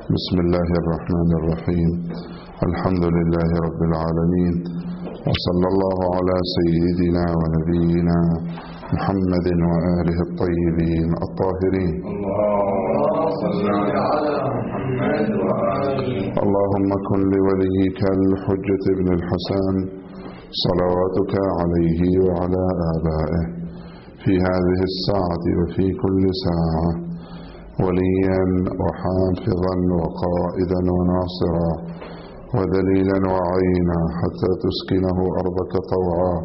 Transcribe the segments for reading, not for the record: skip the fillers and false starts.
بسم الله الرحمن الرحيم. الحمد لله رب العالمين، وصلى الله على سيدنا ونبينا محمد وآله الطيبين الطاهرين. اللهم كن لوليك الحجة ابن الحسن صلواتك عليه وعلى آبائه في هذه الساعة وفي كل ساعة وليا وحافظا وقائدا وناصرا ودليلا وعينا حتى تسكنه أرضك طوعا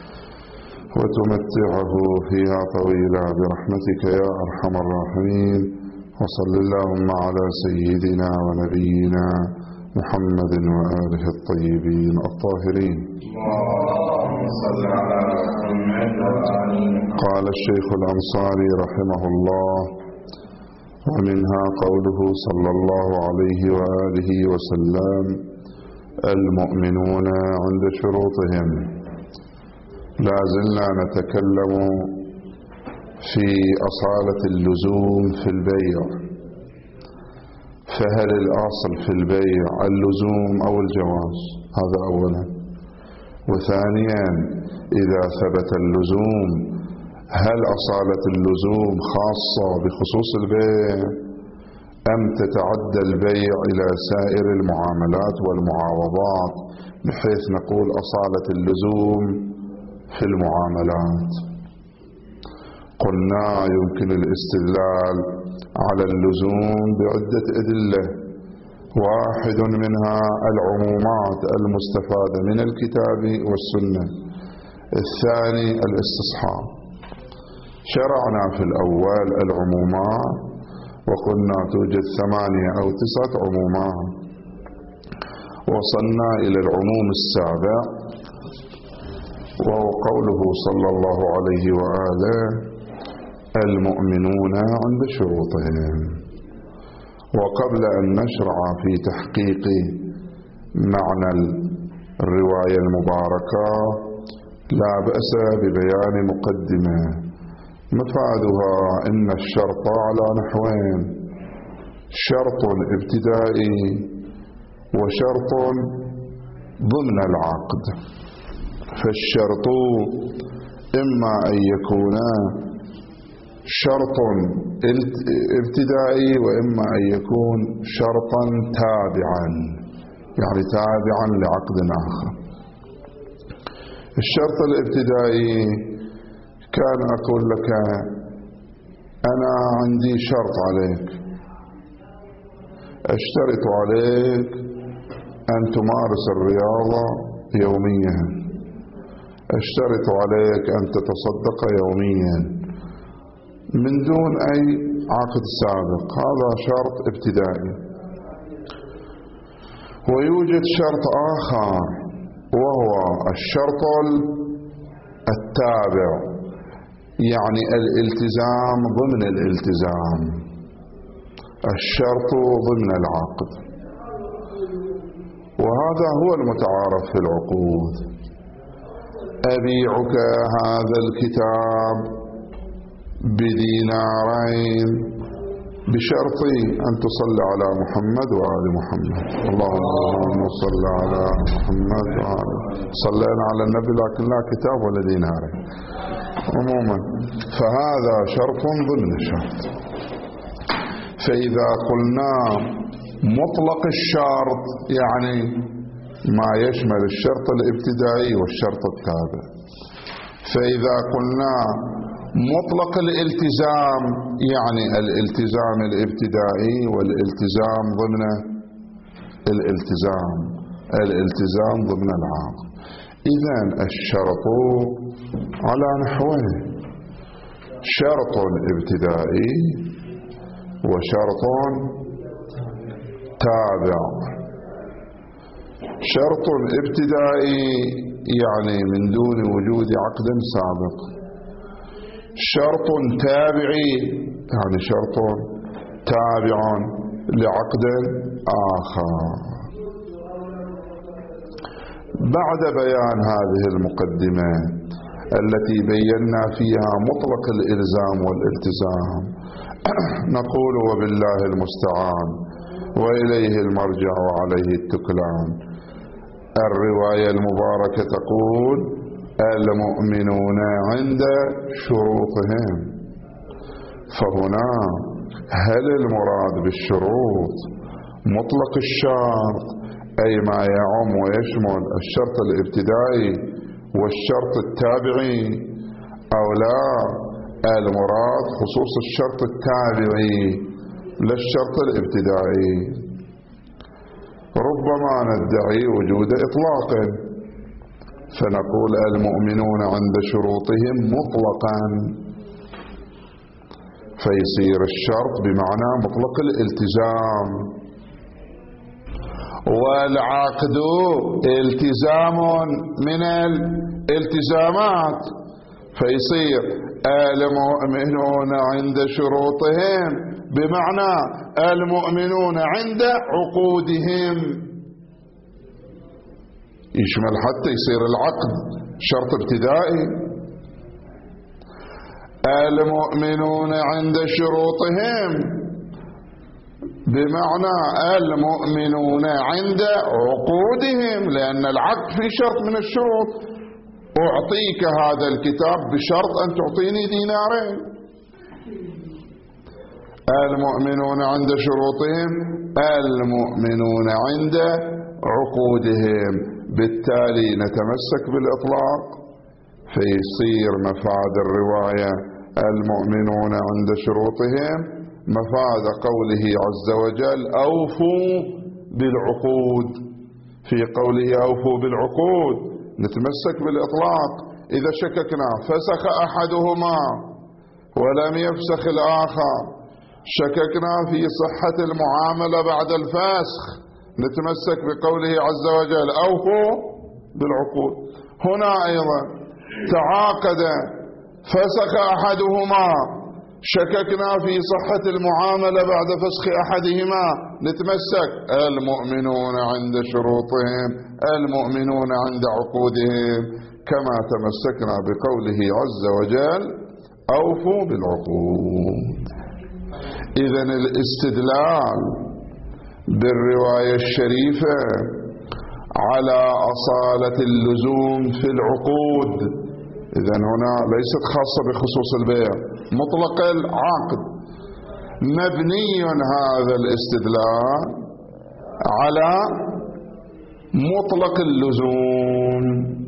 وتمتعه فيها طويلا برحمتك يا أرحم الراحمين. وصل اللهم على سيدنا ونبينا محمد وآله الطيبين الطاهرين. قال الشيخ الأنصاري رحمه الله: ومنها قوله صلى الله عليه وآله وسلم: المؤمنون عند شروطهم. لا زلنا نتكلم في أصالة اللزوم في البيع، فهل الأصل في البيع اللزوم أو الجواز؟ هذا أولا. وثانيا، إذا ثبت اللزوم هل أصالة اللزوم خاصة بخصوص البيع أم تتعدى البيع إلى سائر المعاملات والمعاوضات بحيث نقول أصالة اللزوم في المعاملات؟ قلنا يمكن الاستدلال على اللزوم بعدة أدلة، واحد منها العمومات المستفادة من الكتاب والسنة، الثاني الاستصحاب. شرعنا في الأول العمومات وقلنا توجد 8 أو 9 عمومات، وصلنا إلى العموم السابع وهو قوله صلى الله عليه وآله: المؤمنون عند شروطهم. وقبل أن نشرع في تحقيق معنى الرواية المباركة لا بأس ببيان مقدمة مفادها أن الشرط على نحوين: شرط ابتدائي وشرط ضمن العقد. فالشرط إما أن يكون شرط ابتدائي وإما أن يكون شرطا تابعا، يعني تابعا لعقد آخر. الشرط الابتدائي كان أقول لك: أنا عندي شرط عليك، أشترط عليك أن تمارس الرياضة يوميا، أشترط عليك أن تتصدق يوميا من دون أي عقد سابق. هذا شرط ابتدائي. ويوجد شرط آخر وهو الشرط التابع، يعني الالتزام ضمن الالتزام، الشرط ضمن العقد. وهذا هو المتعارف في العقود: أبيعك هذا الكتاب بدينارين بشرط أن تصلي على محمد وآل محمد. اللهم صل على محمد وآل. صلينا على النبي لكن لا كتاب ولا دينارين عموما، فهذا شرط ضمن شرط. فإذا قلنا مطلق الشرط يعني ما يشمل الشرط الابتدائي والشرط التابع. فإذا قلنا مطلق الالتزام يعني الالتزام الابتدائي والالتزام ضمن الالتزام ضمن العقد. إذن الشرط على نحوين: شرط ابتدائي وشرط تابع. شرط ابتدائي يعني من دون وجود عقد سابق. شرط تابعي يعني شرط تابع لعقد آخر. بعد بيان هذه المقدمة التي بينا فيها مطلق الإلزام والالتزام نقول وبالله المستعان وإليه المرجع وعليه التكلان. الرواية المباركة تقول المؤمنون عند شروطهم. فهنا هل المراد بالشروط مطلق الشرط أي ما يعم ويشمل الشرط الابتدائي والشرط التابعي، أو لا المراد خصوص الشرط التابعي لا الشرط الابتدائي؟ ربما ندعي وجود إطلاق فنقول المؤمنون عند شروطهم مطلقا، فيصير الشرط بمعنى مطلق الالتزام، والعقد التزام من الالتزامات، فيصير المؤمنون عند شروطهم بمعنى المؤمنون عند عقودهم، يشمل حتى يصير العقد شرط ابتدائي. المؤمنون عند شروطهم بمعنى المؤمنون عند عقودهم، لأن العقد في شرط من الشروط، أعطيك هذا الكتاب بشرط أن تعطيني دينارين. المؤمنون عند شروطهم المؤمنون عند عقودهم، بالتالي نتمسك بالإطلاق فيصير مفاد الرواية المؤمنون عند شروطهم مفاد قوله عز وجل أوفوا بالعقود. في قوله أوفوا بالعقود نتمسك بالإطلاق. إذا شككنا فسخ أحدهما ولم يفسخ الآخر، شككنا في صحة المعاملة بعد الفسخ، نتمسك بقوله عز وجل أوفوا بالعقود. هنا أيضا تعاقد فسخ أحدهما، شككنا في صحة المعاملة بعد فسخ أحدهما، نتمسك المؤمنون عند شروطهم المؤمنون عند عقودهم، كما تمسكنا بقوله عز وجل أوفوا بالعقود. إذن الاستدلال بالرواية الشريفة على أصالة اللزوم في العقود، إذن هنا ليست خاصة بخصوص البيع، مطلق العقد، مبني هذا الاستدلال على مطلق اللزوم،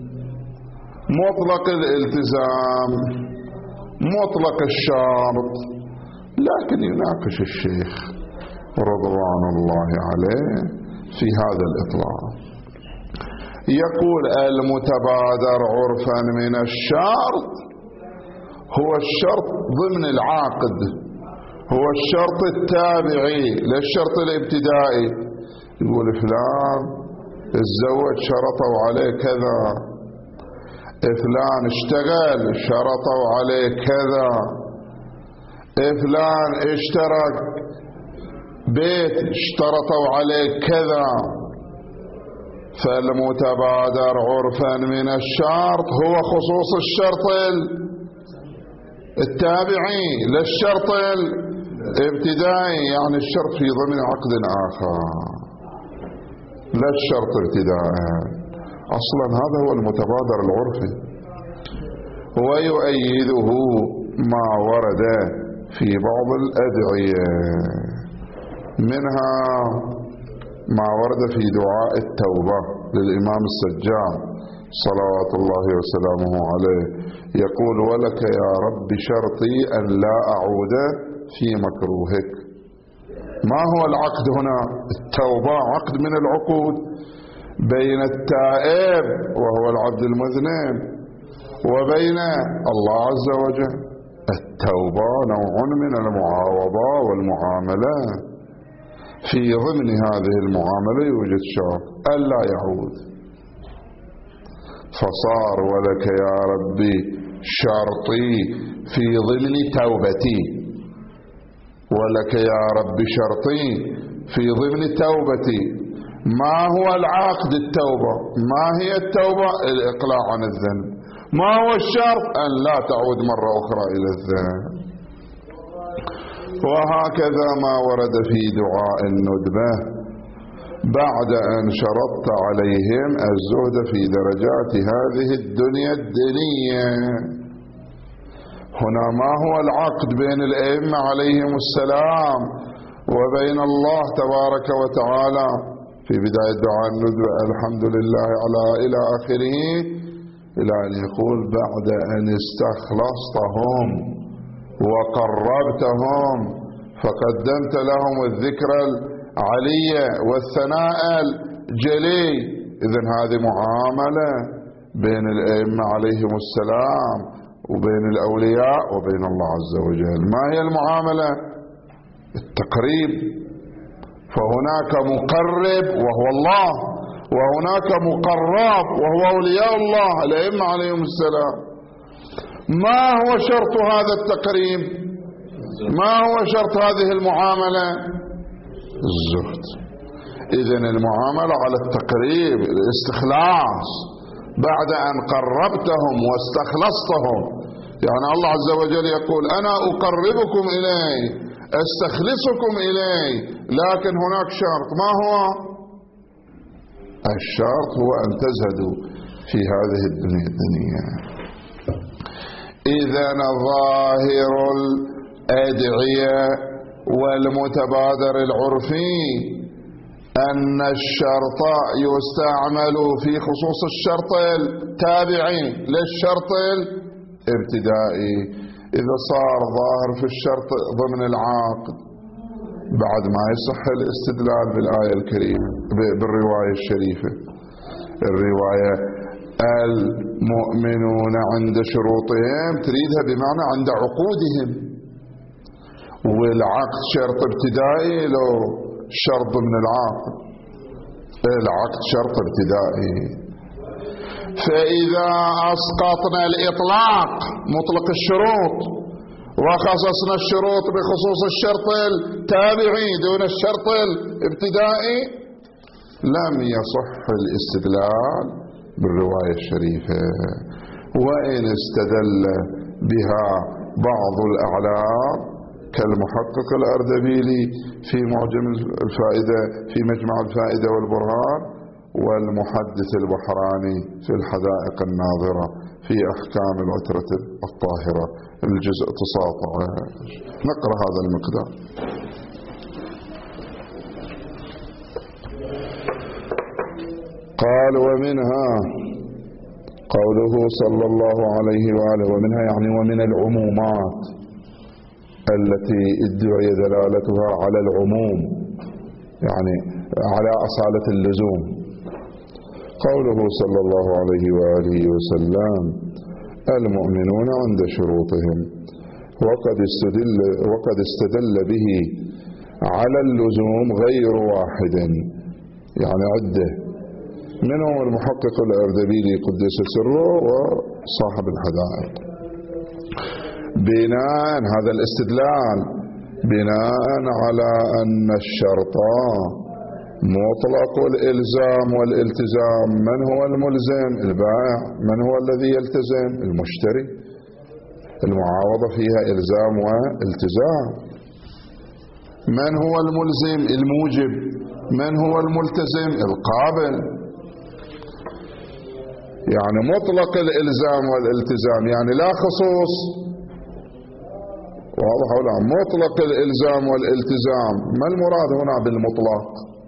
مطلق الالتزام، مطلق الشرط. لكن يناقش الشيخ رضوان الله عليه في هذا الإطلاق، يقول المتبادر عرفا من الشرط هو الشرط ضمن العقد، هو الشرط التابعي للشرط الابتدائي. يقول فلان الزوج شرطوا عليه كذا، فلان اشتغل شرطوا عليه كذا، فلان اشترك بيت اشترطوا عليه كذا. فالمتبادر عرفا من الشرط هو خصوص الشرط التابعي للشرط الابتدائي، يعني الشرط في ضمن عقد آخر لا الشرط ابتدائي. أصلا هذا هو المتبادر العرفي، ويؤيده ما ورد في بعض الأدعية، منها ما ورد في دعاء التوبة للإمام السجاد صلوات الله وسلامه عليه، يقول ولك يا رب شرطي أن لا أعود في مكروهك. ما هو العقد هنا؟ التوبة عقد من العقود بين التائب وهو العبد المذنب وبين الله عز وجل. التوبة نوع من المعاوضة والمعاملة، في ضمن هذه المعاملة يوجد شرط ألا يعود، فصار ولك يا ربي شرطي في ضمن توبتي، ولك يا ربي شرطي في ضمن توبتي. ما هو العقد؟ التوبة. ما هي التوبة؟ الإقلاع عن الذنب. ما هو الشرط؟ أن لا تعود مرة أخرى إلى الذنب. وهكذا ما ورد في دعاء الندبة بعد أن شرطت عليهم الزهد في درجات هذه الدنيا الدنية. هنا ما هو العقد بين الأئمة عليهم السلام وبين الله تبارك وتعالى في بداية دعاء الندبة؟ الحمد لله على إلى آخره، إلى أن يقول بعد أن استخلصتهم وقربتهم فقدمت لهم الذكر العلية والثناء الجلي. إذن هذه معاملة بين الأئمة عليهم السلام وبين الأولياء وبين الله عز وجل. ما هي المعاملة؟ التقريب. فهناك مقرب وهو الله، وهناك مقرب وهو أولياء الله الأئمة عليهم السلام. ما هو شرط هذا التقريب؟ ما هو شرط هذه المعاملة؟ الزهد. إذن المعاملة على التقريب، الاستخلاص، بعد أن قربتهم واستخلصتهم. يعني الله عز وجل يقول أنا أقربكم إلي، استخلصكم إلي، لكن هناك شرط. ما هو الشرط؟ هو أن تزهدوا في هذه الدنيا. إذن ظاهر الأدعية والمتبادر العرفي أن الشرط يستعمل في خصوص الشرط التابعي للشرط الابتدائي. إذا صار ظاهر في الشرط ضمن العقد بعد ما يصح الاستدلال بالآية الكريمة بالرواية الشريفة. الرواية المؤمنون عند شروطهم تريدها بمعنى عند عقودهم، والعقد شرط ابتدائي لو شرط من العقد. العقد شرط ابتدائي. فإذا أسقطنا الإطلاق مطلق الشروط وخصصنا الشروط بخصوص الشرط التابعي دون الشرط الابتدائي لم يصح الاستدلال بالرواية الشريفة. وإن استدل بها بعض الأعلام كالمحقق الأردبيلي في معجم الفائدة في مجمع الفائدة والبرهان، والمحدث البحراني في الحدائق الناظرة في أحكام العترة الطاهرة الجزء 19. نقرأ هذا المقدار. قال ومنها قوله صلى الله عليه وآله، ومنها يعني ومن العمومات التي ادعي دلالتها على العموم، يعني على أصالة اللزوم، قوله صلى الله عليه وآله وسلم المؤمنون عند شروطهم، وقد استدل به على اللزوم غير واحد، يعني عدة، منهم المحقق الأردبيلي قدس سره وصاحب الحدائق. بناء هذا الاستدلال بناء على أن الشرط مطلق الإلزام والالتزام. من هو الملزم؟ البائع. من هو الذي يلتزم؟ المشتري. المعاوضة فيها إلزام والتزام. من هو الملزم؟ الموجب. من هو الملتزم؟ القابل. يعني مطلق الإلزام والالتزام، يعني لا خصوص. واضح ولا؟ مطلق الإلزام والالتزام. ما المراد هنا بالمطلق؟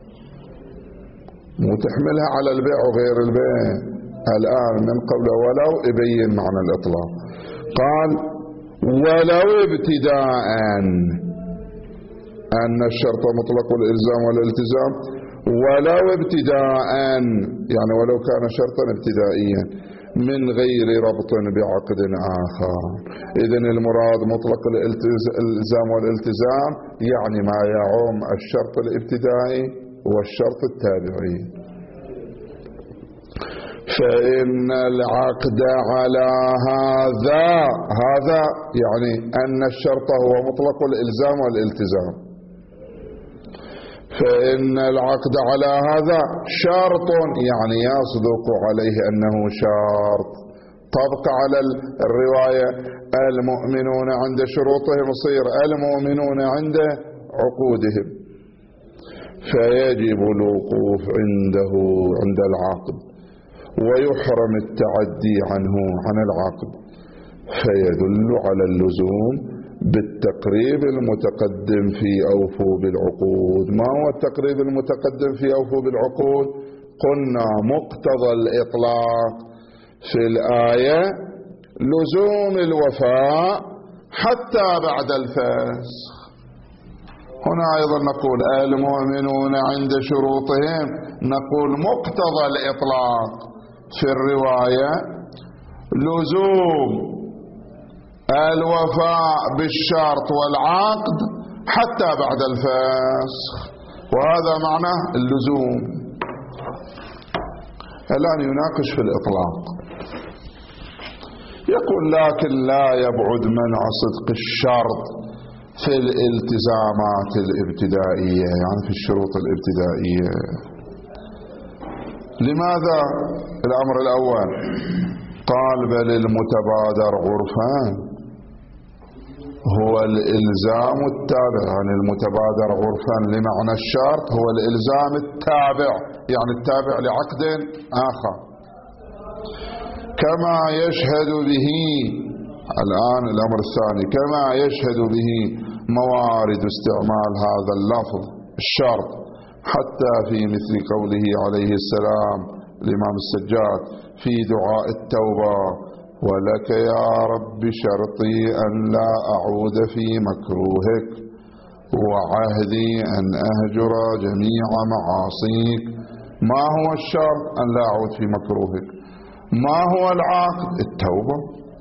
مو تحملها على البيع وغير البيع. الآن من قبل ولو يبين معنى الإطلاق. قال ولو ابتداء أن الشرط مطلق الإلزام والالتزام، ولو ابتداء يعني ولو كان شرطا ابتدائيا من غير ربط بعقد آخر. إذن المراد مطلق الإلزام والالتزام يعني ما يعم الشرط الابتدائي والشرط التابعي. فإن العقد على هذا يعني أن الشرط هو مطلق الإلزام والالتزام. فإن العقد على هذا شرط يعني يصدق عليه أنه شرط طبق على الرواية المؤمنون عند شروطهم يصير المؤمنون عند عقودهم، فيجب الوقوف عنده عند العقد ويحرم التعدي عنه عن العقد، فيدل على اللزوم بالتقريب المتقدم في أوفوا بالعقود. ما هو التقريب المتقدم في أوفوا بالعقود؟ قلنا مقتضى الإطلاق في الآية لزوم الوفاء حتى بعد الفسخ. هنا أيضا نقول المؤمنون عند شروطهم، نقول مقتضى الإطلاق في الرواية لزوم الوفاء بالشرط والعقد حتى بعد الفسخ، وهذا معنى اللزوم. الآن يناقش في الإطلاق، يقول لكن لا يبعد منع صدق الشرط في الالتزامات الابتدائية، يعني في الشروط الابتدائية. لماذا؟ الأمر الأول قال بل المتبادر عرفا هو الإلزام التابع، يعني المتبادر عرفا لمعنى الشرط هو الإلزام التابع، يعني التابع لعقد آخر، كما يشهد به الآن الأمر الثاني كما يشهد به موارد استعمال هذا اللفظ الشرط، حتى في مثل قوله عليه السلام الإمام السجاد في دعاء التوبة: ولك يا رب شرطي أن لا أعود في مكروهك، وعهدي أن أهجر جميع معاصيك. ما هو الشرط؟ أن لا أعود في مكروهك. ما هو العقد؟ التوبة.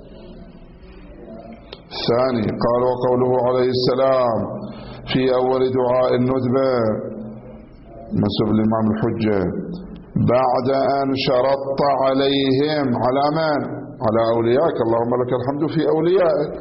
الثاني قال وقوله عليه السلام في أول دعاء الندبة منسوب الإمام الحجة: بعد أن شرطت عليهم، على من؟ على أوليائك، اللهم لك الحمد في أوليائك.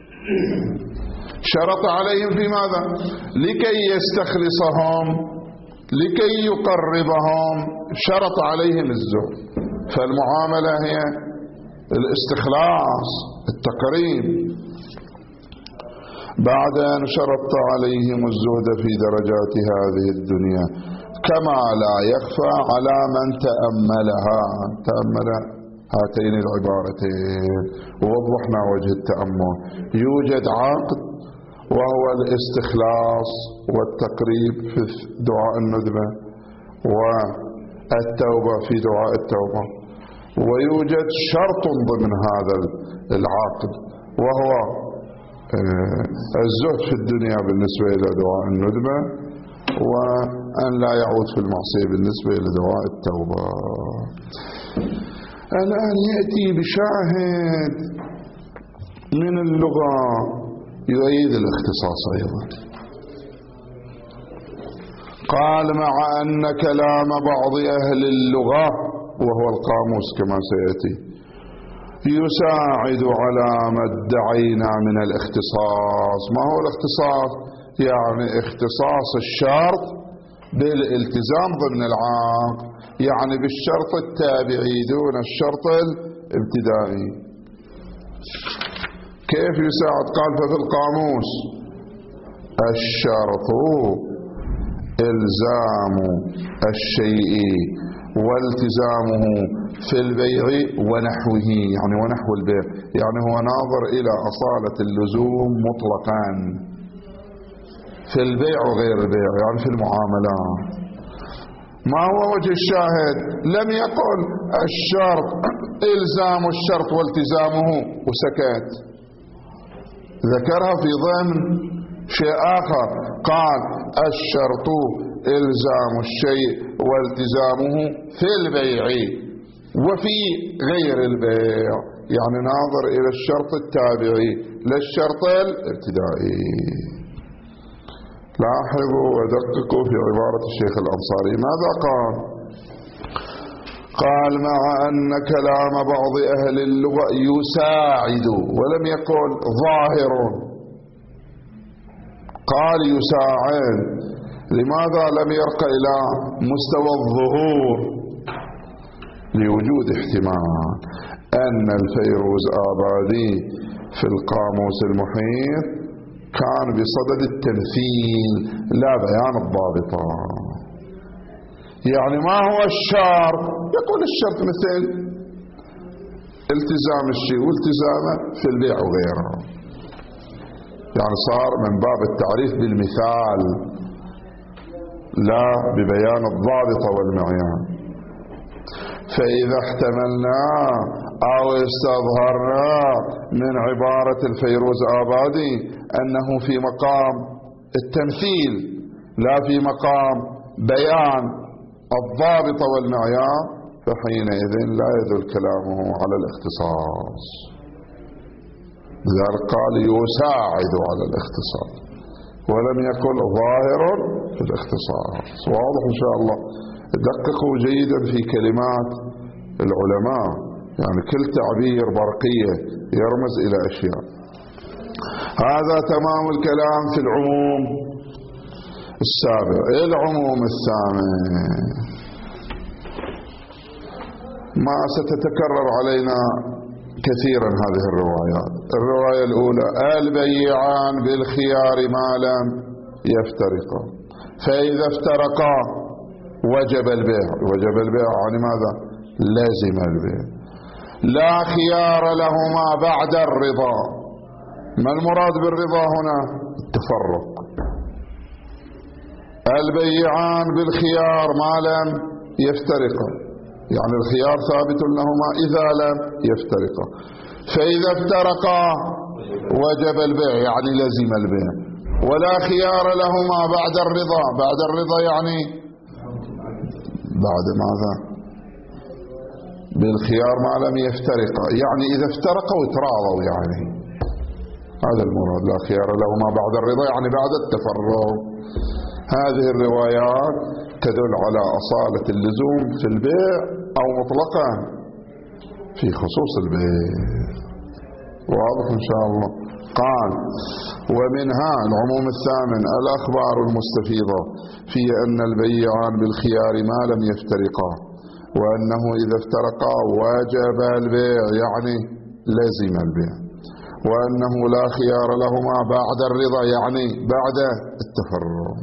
شرط عليهم في ماذا؟ لكي يستخلصهم، لكي يقربهم، شرط عليهم الزهد. فالمعاملة هي الاستخلاص، التقريب. بعد أن شرطت عليهم الزهد في درجات هذه الدنيا، كما لا يخفى على من تأملها. تأمل هاتين العبارتين ووضحنا وجه التأمل. يوجد عقد وهو الاستخلاص والتقريب في دعاء الندبة، والتوبة في دعاء التوبة، ويوجد شرط ضمن هذا العقد وهو الزهد في الدنيا بالنسبة إلى دعاء الندبة، وأن لا يعود في المعصية بالنسبة إلى دعاء التوبة. الآن يأتي بشاهد من اللغة يؤيد الاختصاص أيضا. قال مع أن كلام بعض أهل اللغة وهو القاموس كما سيأتي يساعد على ما ادعينا من الاختصاص. ما هو الاختصاص؟ يعني اختصاص الشرط بالالتزام ضمن العقد، يعني بالشرط التابعي دون الشرط الابتدائي. كيف يساعد؟ قال ففي القاموس الشرط إلزام الشيء والتزامه في البيع ونحوه، يعني ونحو البيع، يعني هو ناظر إلى أصالة اللزوم مطلقا في البيع وغير البيع، يعني في المعاملات. ما هو وجه الشاهد؟ لم يقل الشرط إلزام الشرط والتزامه وسكت، ذكرها في ضمن شيء آخر. قال الشرط إلزام الشيء والتزامه في البيع وفي غير البيع، يعني ناظر إلى الشرط التابعي لا الشرط الابتدائي. لاحظوا ودققوا في عبارة الشيخ الأنصاري ماذا قال؟ قال مع أن كلام بعض أهل اللغة يساعد، ولم يقل ظاهر، قال يساعد. لماذا لم يرقى إلى مستوى الظهور؟ لوجود احتمال أن الفيروز آبادي في القاموس المحيط كان بصدد التمثيل لا بيان الضابطة. يعني ما هو الشرط؟ يقول الشرط مثل التزام الشيء والتزامه في البيع وغيره، يعني صار من باب التعريف بالمثال لا ببيان الضابطة والمعيان. فإذا احتملنا أو استظهرنا من عبارة الفيروز آبادي أنه في مقام التمثيل لا في مقام بيان الضابطة والمعيار، فحينئذ لا يدل كلامه على الاختصاص. لذلك قال يساعد على الاختصاص ولم يكن ظاهر في الاختصاص. واضح إن شاء الله. دققوا جيدا في كلمات العلماء، يعني كل تعبير برقية يرمز إلى أشياء. هذا تمام الكلام في العموم السابع. العموم الثامن ما ستتكرر علينا كثيرا هذه الروايات. الرواية الأولى البيعان بالخيار ما لم يفترقا، فإذا افترقا وجب البيع. وجب البيع يعني ماذا؟ لازم البيع. لا خيار لهما بعد الرضا. ما المراد بالرضا هنا؟ التفرق. البيعان بالخيار ما لم يفترقا، يعني الخيار ثابت لهما إذا لم يفترقا. فإذا افترقا وجب البيع يعني لزم البيع. ولا خيار لهما بعد الرضا. بعد الرضا يعني بعد ماذا؟ بالخيار ما لم يفترقا، يعني إذا افترقوا وتراضوا، يعني هذا المراد. لا خيار لهما بعد الرضا يعني بعد التفرق. هذه الروايات تدل على أصالة اللزوم في البيع أو مطلقا في خصوص البيع. واضح إن شاء الله. قال ومنها العموم الثامن الأخبار المستفيضة في أن البيعان بالخيار ما لم يفترقا، وأنه إذا افترقا وجب البيع يعني لزم البيع، وأنه لا خيار لهما بعد الرضا يعني بعد التفرق.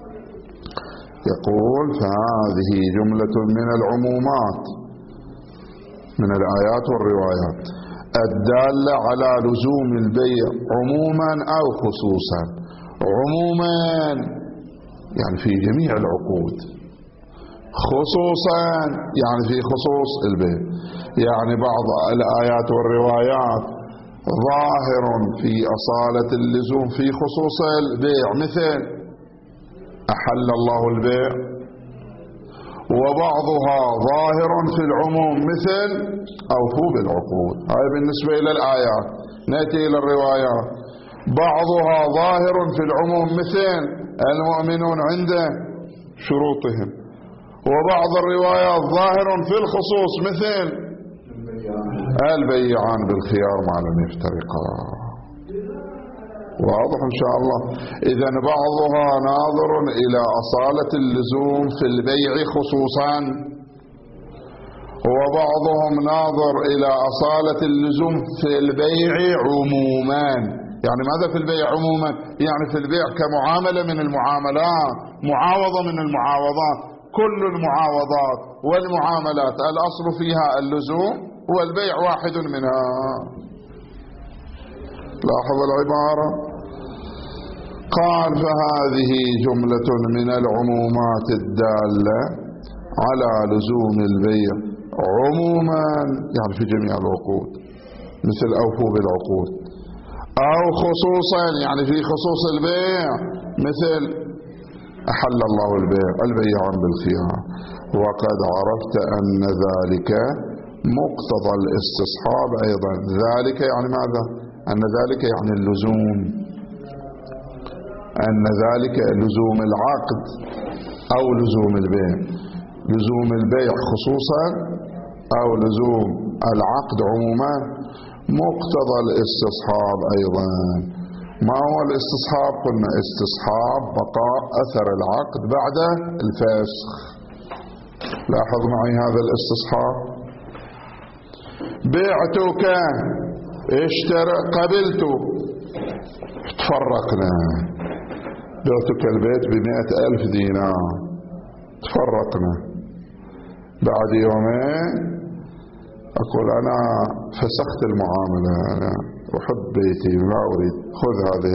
يقول فهذه جملة من العمومات من الآيات والروايات الدالة على لزوم البيع عموما أو خصوصا. عموما يعني في جميع العقود، خصوصا يعني في خصوص البيع. يعني بعض الآيات والروايات ظاهر في أصالة اللزوم في خصوص البيع، مثل أحل الله البيع، وبعضها ظاهر في العموم مثل أوفوا بالعقود. هذا بالنسبة إلى الآيات. نأتي إلى الروايات. بعضها ظاهر في العموم مثل المؤمنون عند شروطهم، وبعض الروايات ظاهر في الخصوص مثل البيعان بالخيار ما لم يفترقا. واضح إن شاء الله. إذن بعضها ناظر إلى أصالة اللزوم في البيع خصوصا، وبعضهم ناظر إلى أصالة اللزوم في البيع عموما. يعني ماذا في البيع عموما؟ يعني في البيع كمعاملة من المعاملات، معاوضة من المعاوضات. كل المعاوضات والمعاملات الأصل فيها اللزوم، والبيع واحد منها. لاحظ العبارة. قال فهذه جملة من العمومات الدالة على لزوم البيع عموما يعني في جميع العقود مثل أوفوا بالعقود، أو خصوصا يعني في خصوص البيع مثل أحل الله البيع البيعان بالخيار. وقد عرفت أن ذلك مقتضى الاستصحاب أيضا. ذلك يعني ماذا؟ أن ذلك يعني اللزوم، أن ذلك لزوم العقد أو لزوم البيع. لزوم البيع خصوصا أو لزوم العقد عموما. مقتضى الاستصحاب أيضا. ما هو الاستصحاب؟ قلنا استصحاب بقاء أثر العقد بعد الفسخ. لاحظ معي هذا الاستصحاب. بعتك قبلت تفرقنا، بعتك البيت ب100,000 دينار تفرقنا. بعد يومين أقول أنا فسخت المعاملة، أنا أحب بيتي ما أريد، خذ هذه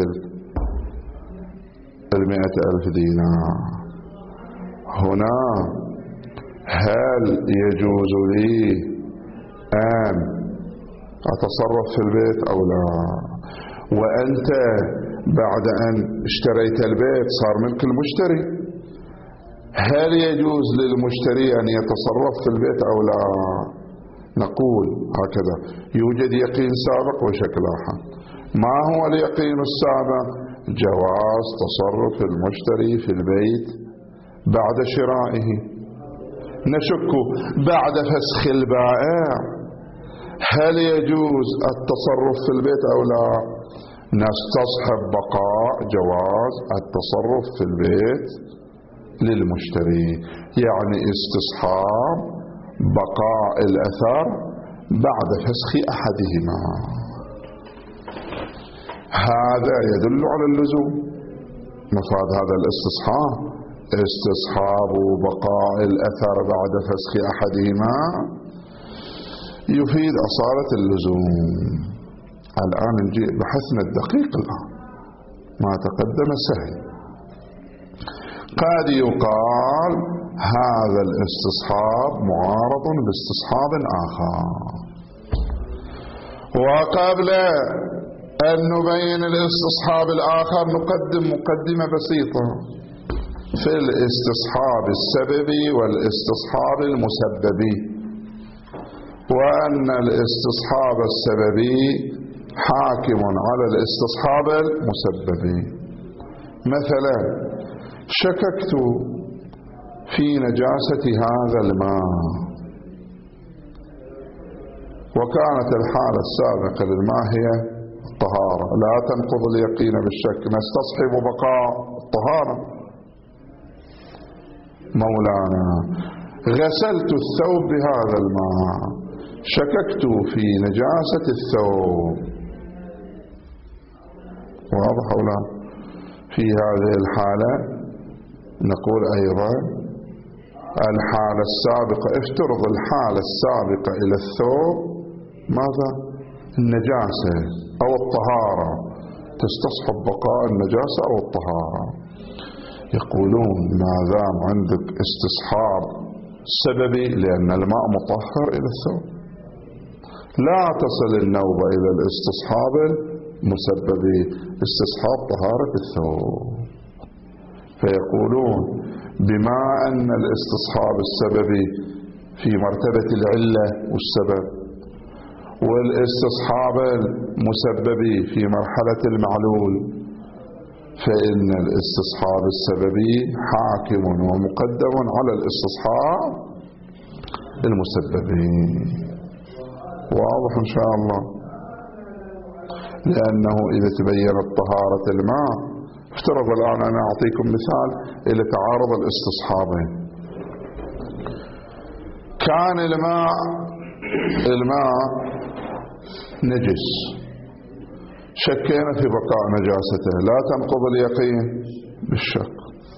100,000 دينار. هنا هل يجوز لي أن أتصرف في البيت أو لا؟ وأنت بعد أن اشتريت البيت صار ملك المشتري، هل يجوز للمشتري أن يتصرف في البيت أو لا؟ نقول هكذا: يوجد يقين سابق وشك لاحق. ما هو اليقين السابق؟ جواز تصرف المشتري في البيت بعد شرائه. نشك بعد فسخ البائع هل يجوز التصرف في البيت أو لا؟ نستصحب بقاء جواز التصرف في البيت للمشتري، يعني استصحاب بقاء الأثر بعد فسخ أحدهما. هذا يدل على اللزوم. مفاد هذا الاستصحاب استصحاب بقاء الأثر بعد فسخ أحدهما يفيد أصالة اللزوم. الآن نجي بحثنا الدقيق. الآن ما تقدم سهل. قد يقال هذا الاستصحاب معارض باستصحاب آخر. وقبل أن نبين الاستصحاب الآخر نقدم مقدمة بسيطة في الاستصحاب السببي والاستصحاب المسببي، وأن الاستصحاب السببي حاكم على الاستصحاب المسببي. مثلا شككت في نجاسة هذا الماء، وكانت الحالة السابقة للماء هي الطهارة، لا تنقض اليقين بالشك، نستصحب بقاء الطهارة. مولانا غسلت الثوب بهذا الماء، شككت في نجاسة الثوب، واضح أو لا؟ في هذه الحالة نقول أيضا الحالة السابقة، افترض الحالة السابقة إلى الثوب ماذا؟ النجاسة أو الطهارة، تستصحب بقاء النجاسة أو الطهارة. يقولون ما دام عندك استصحاب سببي لأن الماء مطهر إلى الثوب، لا تصل النوبة إلى الاستصحاب المسببي، استصحاب طهارة الثوب. فيقولون بما أن الاستصحاب السببي في مرتبة العلة والسبب، والاستصحاب المسببي في مرحلة المعلول، فإن الاستصحاب السببي حاكم ومقدم على الاستصحاب المسببي. واضح إن شاء الله؟ لأنه إذا تبينت طهارة الماء، افترض الآن أنا أعطيكم مثال إلى تعارض الاستصحابين. كان الماء نجس، شكينا في بقاء نجاسته، لا تنقض اليقين بالشك.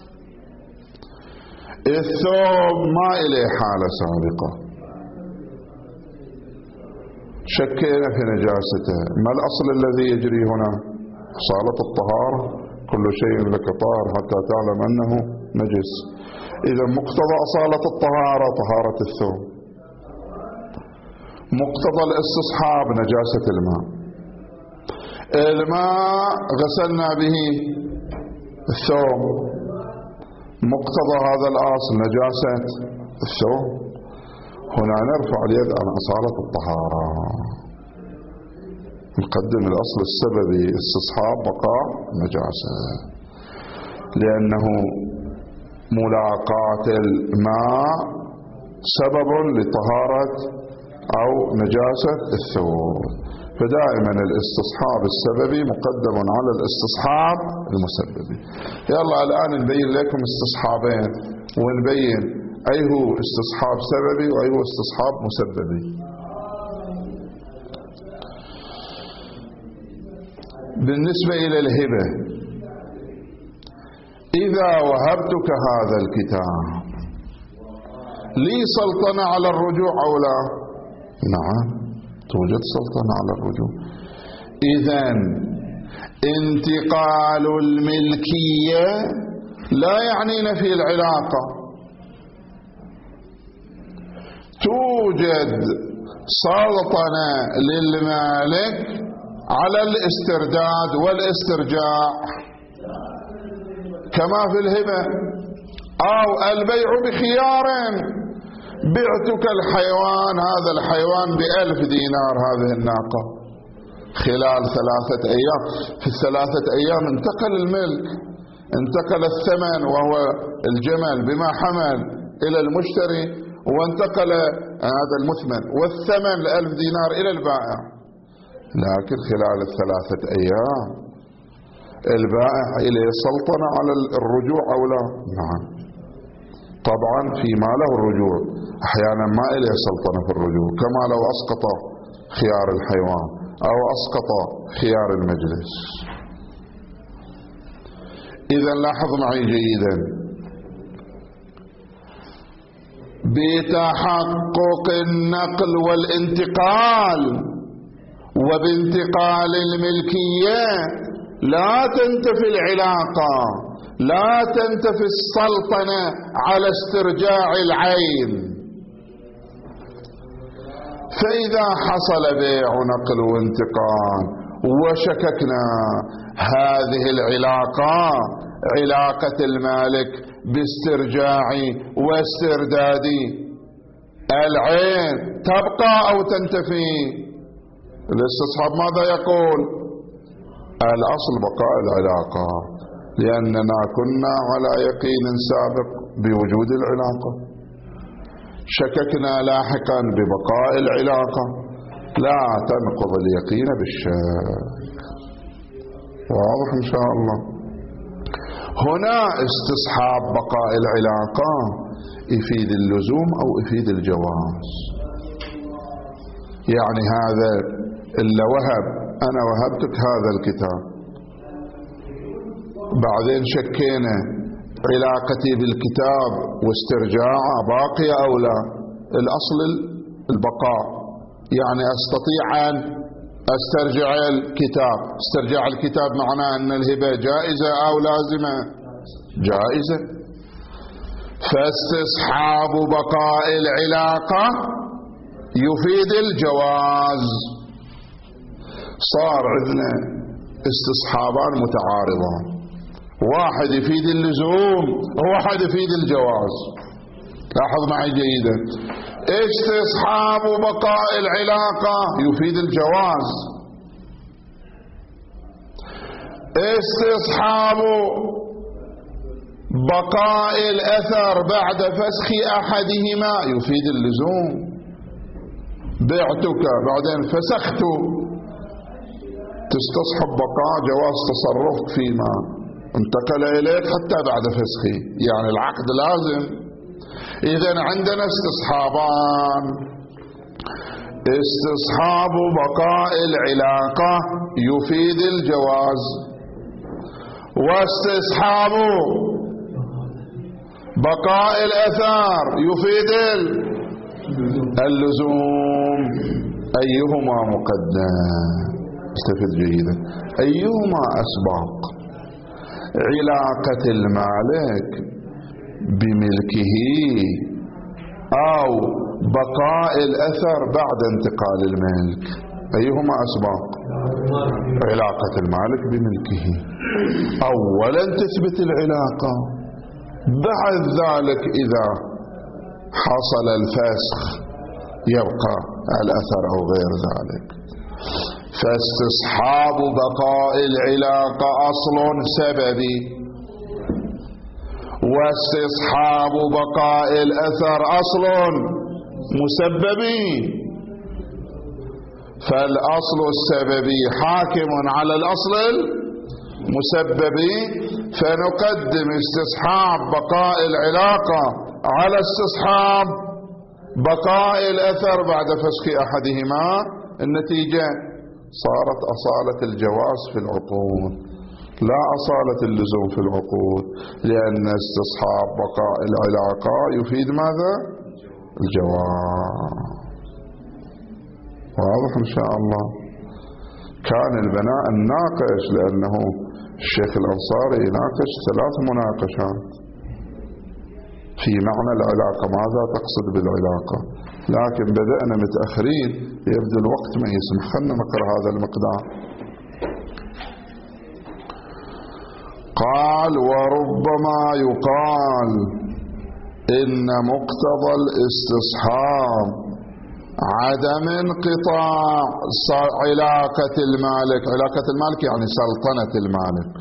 الثوب ما إليه حالة سابقة، شكينا في نجاسته، ما الأصل الذي يجري هنا؟ أصالة الطهارة، كل شيء لك طاهر حتى تعلم أنه نجس. إذا مقتضى أصالة الطهارة طهارة الثوب، مقتضى الاستصحاب نجاسة الماء. الماء غسلنا به الثوب، مقتضى هذا الأصل نجاسة الثوب. هنا نرفع اليد عن أصالة الطهارة، نقدم الأصل السببي استصحاب بقاء نجاسة، لأنه ملاقاة الماء سبب لطهارة أو نجاسة الثوب. فدائما الاستصحاب السببي مقدم على الاستصحاب المسببي. يلا الآن نبين لكم استصحابين، ونبين أي هو استصحاب سببي وأي هو استصحاب مسببي. بالنسبة إلى الهبة، إذا وهبتك هذا الكتاب لي سلطنة على الرجوع أو لا؟ نعم، توجد سلطنة على الرجوع. إذن انتقال الملكية لا يعني نفي العلاقة. توجد سلطنة للمالك على الاسترداد والاسترجاع كما في الهبة. أو البيع بخيار، بعتك الحيوان، هذا الحيوان ب1000 دينار، هذه الناقة، خلال 3 أيام، في ال3 أيام انتقل الملك، انتقل الثمن وهو الجمل بما حمل إلى المشتري، وانتقل هذا المثمن والثمن 1000 دينار إلى البائع. لكن خلال ال3 أيام البائع إليه سلطنة على الرجوع أو لا؟ نعم، طبعا فيما له الرجوع. أحيانا ما إليه سلطنة في الرجوع، كما لو أسقط خيار الحيوان أو أسقط خيار المجلس. إذا لاحظ معي جيدا، بتحقق النقل والانتقال وبانتقال الملكية لا تنتفي العلاقة، لا تنتفي السلطنة على استرجاع العين. فإذا حصل بيع ونقل وانتقال وشككنا هذه العلاقة علاقة المالك باسترجاع واسترداد العين، تبقى أو تنتفي؟ الاستصحاب ماذا يقول؟ الأصل بقاء العلاقة، لأننا كنا على يقين سابق بوجود العلاقة، شككنا لاحقا ببقاء العلاقة، لا تنقض اليقين بالشك. واضح إن شاء الله؟ هنا استصحاب بقاء العلاقة يفيد اللزوم أو يفيد الجواز. يعني هذا اللي وهب، أنا وهبتك هذا الكتاب، بعدين شكينا علاقتي بالكتاب واسترجاعه باقية أو لا؟ الأصل البقاء، يعني أستطيع أن استرجع الكتاب. استرجاع الكتاب معناه أن الهبة جائزة أو لازمة؟ جائزة. فاستصحاب بقاء العلاقة يفيد الجواز. صار عندنا استصحابان متعارضان، واحد يفيد اللزوم وواحد يفيد الجواز. لاحظ معي جيدا، استصحاب بقاء العلاقة يفيد الجواز، استصحاب بقاء الأثر بعد فسخ أحدهما يفيد اللزوم. بعتك بعدين فسخت، تستصحب بقاء جواز تصرفت فيما انتقل إليك حتى بعد فسخه، يعني العقد لازم. إذن عندنا استصحابان، استصحاب بقاء العلاقة يفيد الجواز، واستصحاب بقاء الأثار يفيد اللزوم. أيهما مقدم؟ استفد جيدا، أيهما أسبق؟ علاقة المالك بملكه أو بقاء الأثر بعد انتقال الملك؟ أيهما أسبق؟ علاقة المالك بملكه. أولا تثبت العلاقة، بعد ذلك إذا حصل الفسخ يبقى الأثر أو غير ذلك. فاستصحاب بقاء العلاقة أصل سببي، واستصحاب بقاء الأثر أصل مسببي. فالأصل السببي حاكم على الأصل المسببي، فنقدم استصحاب بقاء العلاقة على استصحاب بقاء الأثر بعد فسخ أحدهما. النتيجة صارت أصالة الجواز في العقود لا أصالة اللزوم في العقود، لأن استصحاب بقاء العلاقة يفيد ماذا؟ الجواز. واضح إن شاء الله. كان البناء الناقش، لأنه الشيخ الأنصاري يناقش 3 مناقشات في معنى العلاقة، ماذا تقصد بالعلاقة، لكن بدأنا متأخرين يبدو الوقت ما يسمح، خلنا نقرأ هذا المقدار. قال: وربما يقال إن مقتضى الاستصحاب عدم انقطاع علاقة المالك، علاقة المالك يعني سلطنة المالك،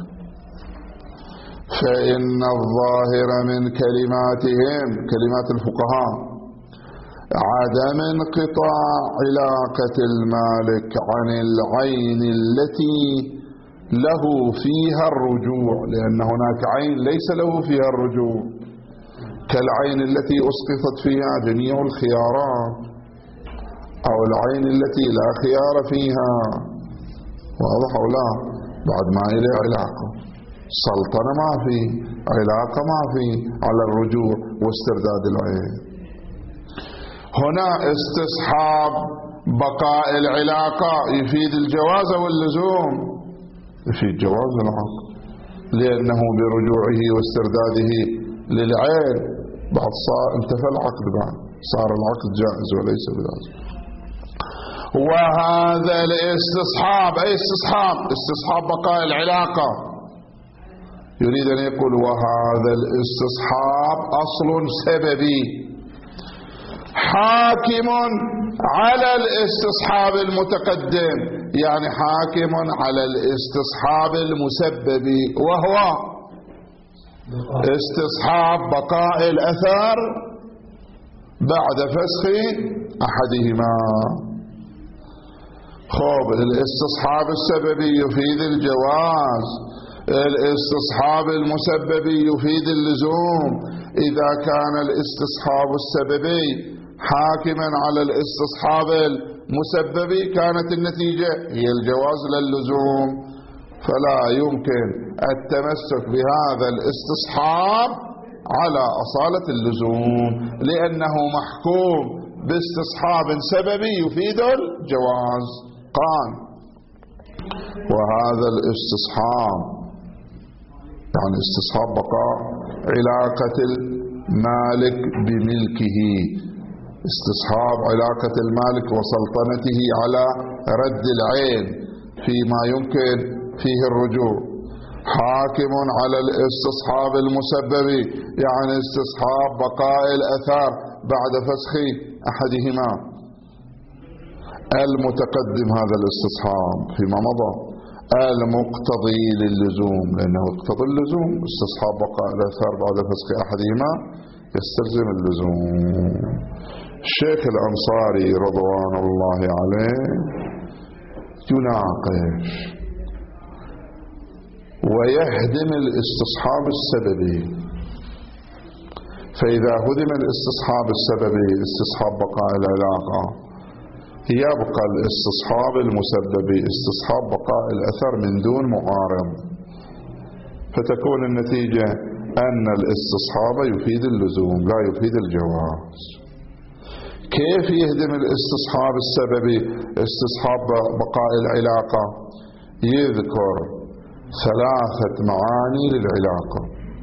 فإن الظاهر من كلماتهم، كلمات الفقهاء، عدم انقطاع علاقة المالك عن العين التي له فيها الرجوع، لأن هناك عين ليس له فيها الرجوع، كالعين التي أسقطت فيها جميع الخيارات، أو العين التي لا خيار فيها. واضح أو لا؟ بعد ما إليه علاقة، سلطنة ما في، علاقة ما في، على الرجوع واسترداد العين. هنا استصحاب بقاء العلاقة يفيد الجواز واللزوم، يفيد جواز العقد، لأنه برجوعه واسترداده للعين بعد صار انتفى العقد، بعد صار العقد جائز وليس بلازم. وهذا الاستصحاب، أي استصحاب بقاء العلاقة، يريد أن يقول وهذا الاستصحاب أصل سببي حاكم على الاستصحاب المتقدم، يعني حاكم على الاستصحاب المسببي، وهو استصحاب بقاء الأثر بعد فسخ أحدهما. خب، الاستصحاب السببي يفيد الجواز، الاستصحاب المسببي يفيد اللزوم. إذا كان الاستصحاب السببي حاكما على الاستصحاب المسببي كانت النتيجة هي الجواز للزوم، فلا يمكن التمسك بهذا الاستصحاب على أصالة اللزوم، لأنه محكوم باستصحاب سببي يفيد الجواز. قال: وهذا الاستصحاب يعني استصحاب بقاء علاقة المالك بملكه، استصحاب علاقة المالك وسلطنته على رد العين فيما يمكن فيه الرجوع، حاكم على الاستصحاب المسببي يعني استصحاب بقاء الأثار بعد فسخ أحدهما. المتقدم هذا الاستصحاب فيما مضى المقتضي للزوم، لأنه يقتضي اللزوم، استصحاب بقاء الأثار بعد فسخ أحدهما يستلزم اللزوم. الشيخ الأنصاري رضوان الله عليه يناقش ويهدم الاستصحاب السببي، فإذا هدم الاستصحاب السببي استصحاب بقاء العلاقة يبقى الاستصحاب المسببي استصحاب بقاء الأثر من دون معارض، فتكون النتيجة أن الاستصحاب يفيد اللزوم لا يفيد الجواز. كيف يهدم الاستصحاب السببي استصحاب بقاء العلاقة؟ يذكر 3 معاني للعلاقة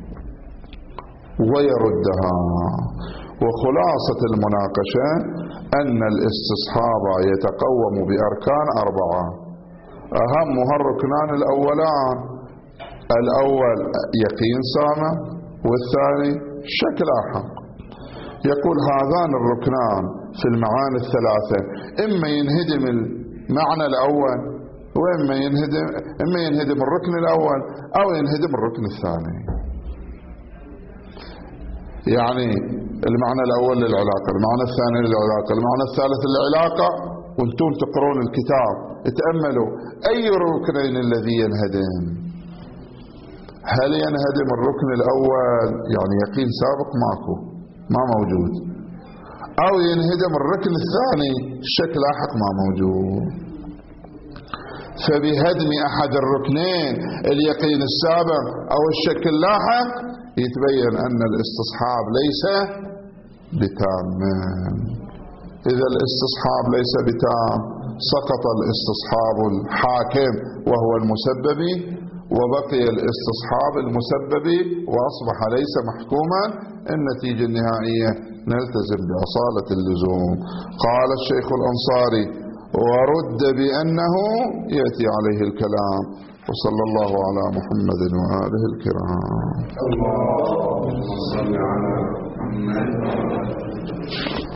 ويردها، وخلاصة المناقشة أن الاستصحاب يتقوم بأركان 4، أهمها الركنان الأولان، الأول يقين سامة والثاني شك لاحق. يقول هذان الركنان في المعاني ال3 إما ينهدم المعنى الأول وإما ينهدم الركن الأول أو ينهدم الركن الثاني. يعني المعنى الأول للعلاقة، المعنى الثاني للعلاقة، المعنى الثالث للعلاقة، وانتم تقرون الكتاب تأملوا أي ركنين الذي ينهدم. هل ينهدم الركن الأول يعني يقين سابق ماكو ما موجود، أو ينهدم الركن الثاني شك لاحق ما موجود. فبهدم أحد الركنين اليقين السابق أو الشك اللاحق يتبين أن الاستصحاب ليس بتام. إذا الاستصحاب ليس بتام سقط الاستصحاب الحاكم وهو المسبب وبقي الاستصحاب المسبب وأصبح ليس محكوما. النتيجة النهائية نلتزم بأصالة اللزوم. قال الشيخ الأنصاري ورد بأنه يأتي عليه الكلام. وصلى الله على محمد وآله الكرام. اللهم صل على محمد.